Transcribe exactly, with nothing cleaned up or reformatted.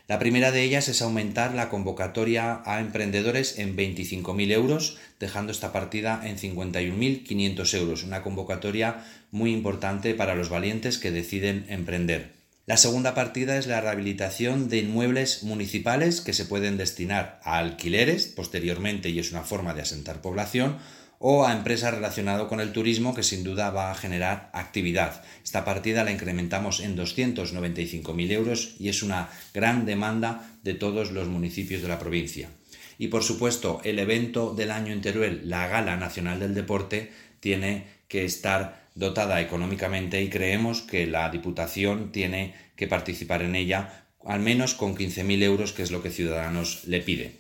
La primera de ellas es aumentar la convocatoria a emprendedores en veinticinco mil euros, dejando esta partida en cincuenta y un mil quinientos euros, una convocatoria muy importante para los valientes que deciden emprender. La segunda partida es la rehabilitación de inmuebles municipales que se pueden destinar a alquileres posteriormente, y es una forma de asentar población, o a empresas relacionadas con el turismo, que sin duda va a generar actividad. Esta partida la incrementamos en doscientos noventa y cinco mil euros y es una gran demanda de todos los municipios de la provincia. Y por supuesto, el evento del año en Teruel, la Gala Nacional del Deporte, tiene que estar dotada económicamente y creemos que la Diputación tiene que participar en ella, al menos con quince mil euros, que es lo que Ciudadanos le pide.